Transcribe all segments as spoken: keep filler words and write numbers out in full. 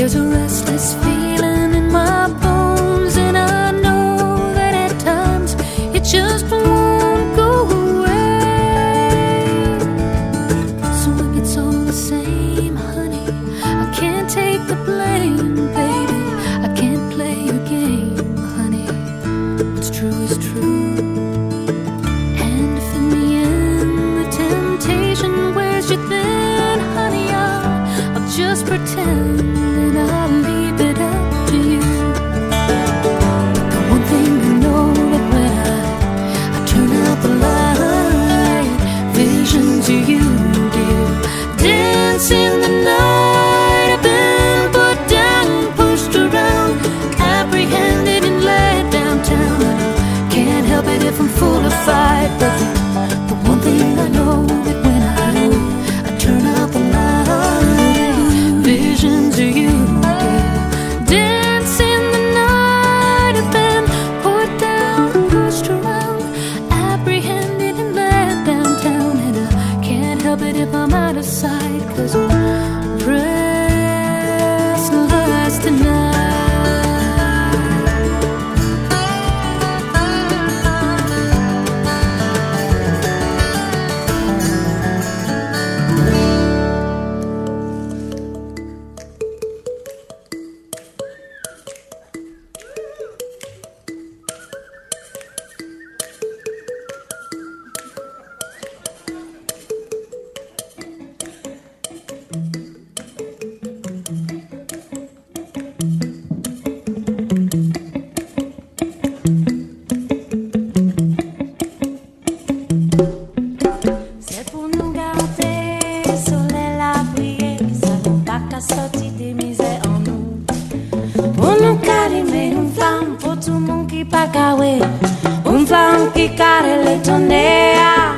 There's a restless feeling in my bones, and I know that at times it just won't go away. So if it's all the same, honey, I can't take the blame, baby. I can't play your game, honey. What's true is true. And if in the end the temptation wears you thin, honey, I'll, I'll just pretend that I'll leave it up to you. The one thing I know, that when I, I turn out the light, visions of you, dear, dance in the night. I've been put down, pushed around, apprehended and led downtown. I can't help it if I'm full of fight, but the, the one thing I know, that when I, I turn out the light, visions of you, dear, dance in the night. I've been put down, pushed around, apprehended and led downtown, and I can't help it if I'm out of sight, 'cause I'm restless tonight. C'est pour nous garder soleil à briller, ça nous pas qu'à sortir des misères en nous. Pour nous calmer, une flamme pour tout le monde qui pas carré, une flamme qui carre les tonnerres.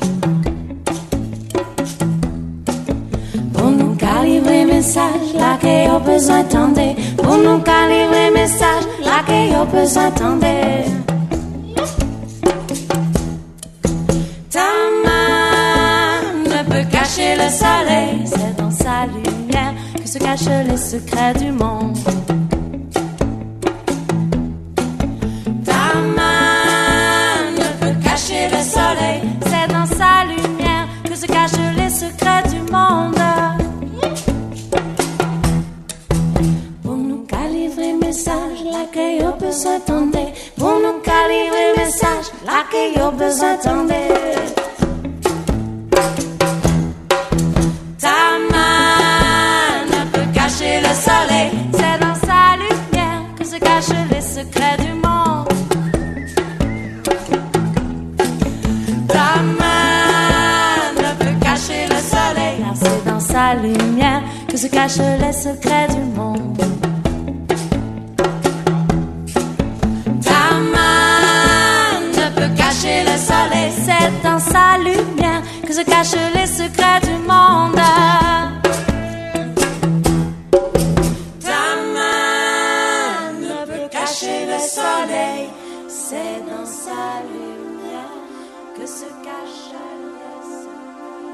Pour nous calibrer message, là que y'a besoin d'entendre. Pour nous calibrer message, là que y'a besoin d'entendre. Ta main ne peut cacher le soleil, c'est dans sa lumière que se cachent les secrets du monde. Ta main ne peut cacher le soleil, c'est dans sa lumière que se cachent les secrets du monde. Pour nous calibrer message, là que y'a besoin d'entendre. Pour nous calibrer message, là que y'a besoin d'entendre. Ta main ne peut cacher le soleil, c'est dans sa lumière que se cachent les secrets du monde. Ta main ne peut cacher le soleil, car c'est dans sa lumière que se cachent les secrets du monde. Ta main ne peut cacher le soleil, c'est dans sa lumière que se cachent les secrets du monde. Ta main ne peut cacher le soleil, c'est dans sa lumière que se cachent les secrets.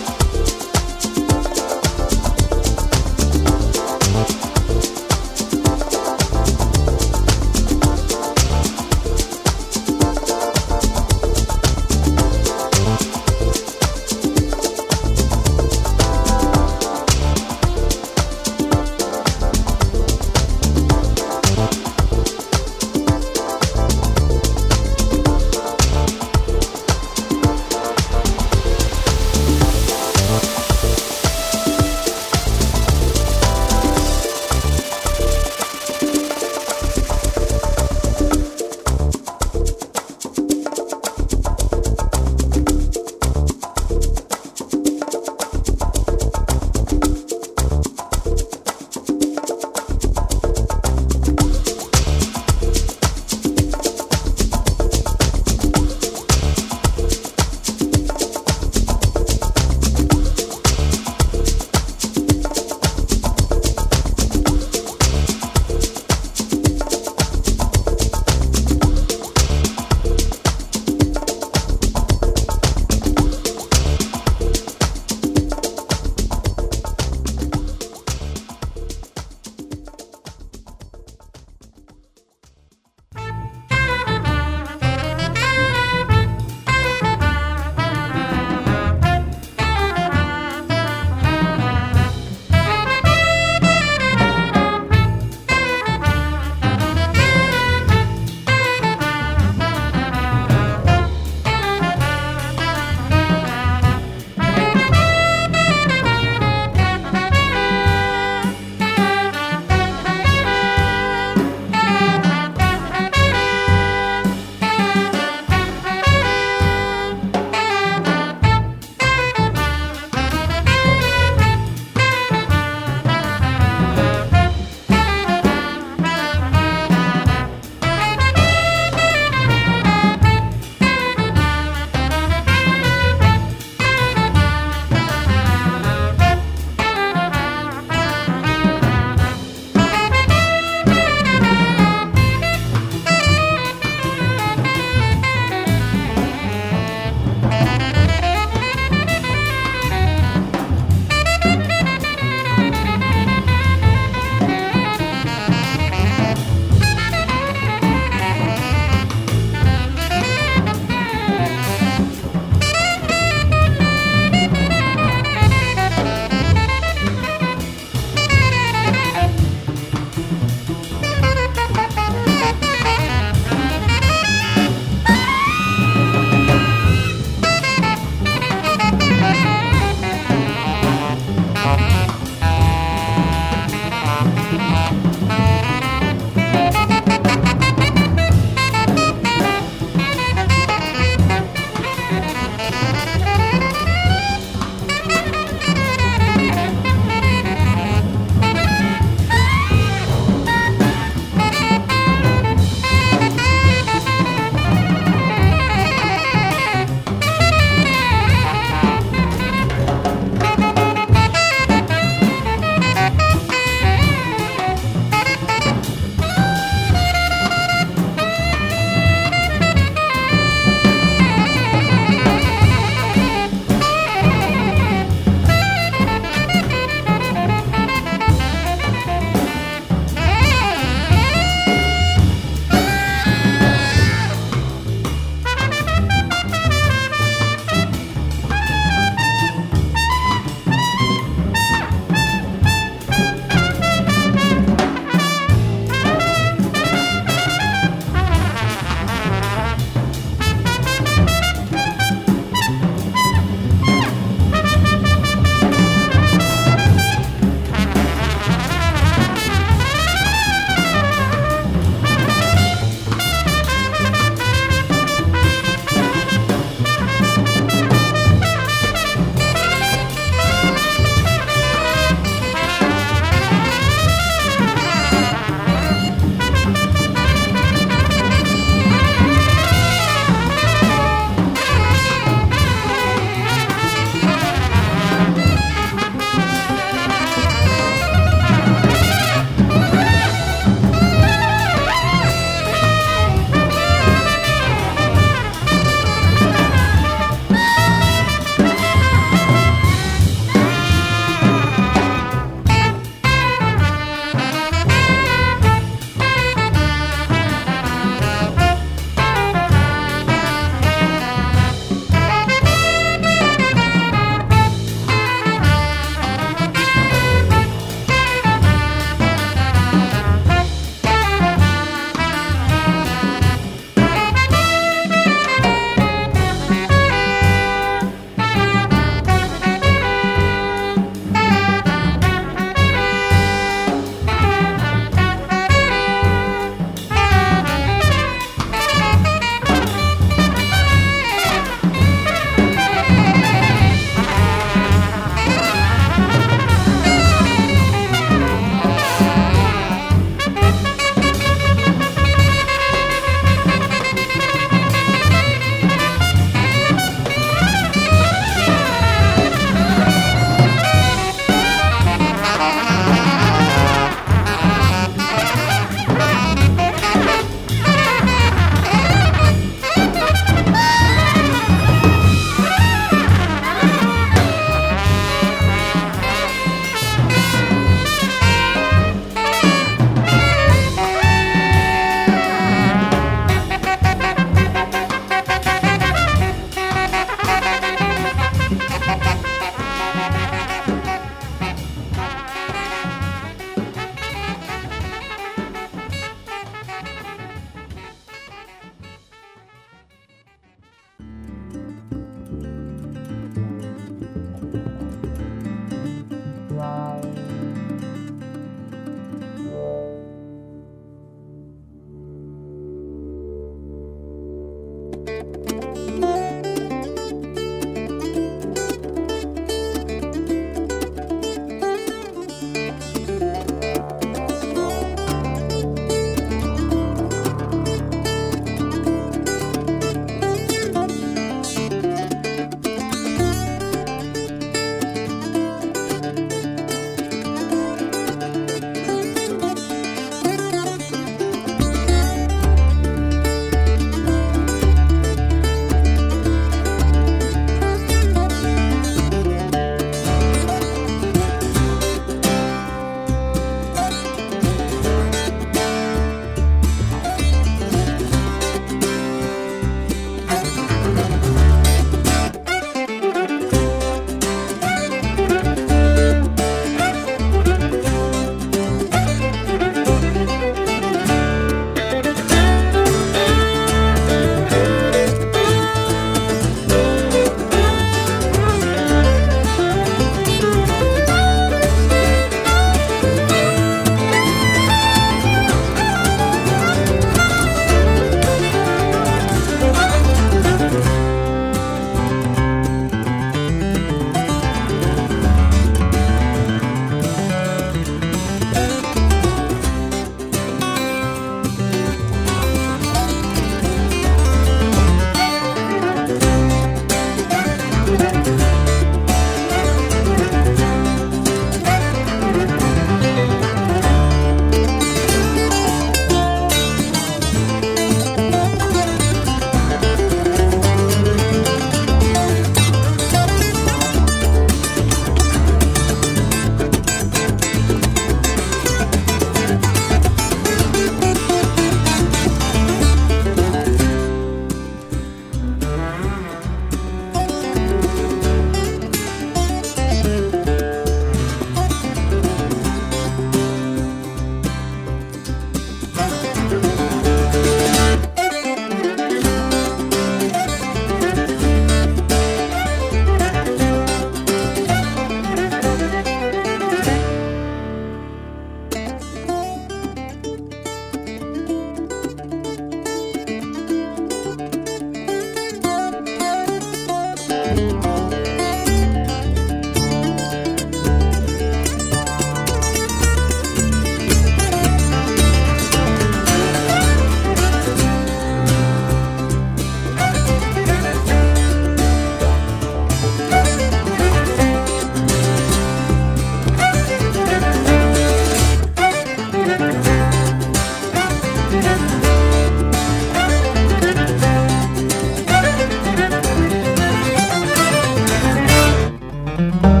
Thank you.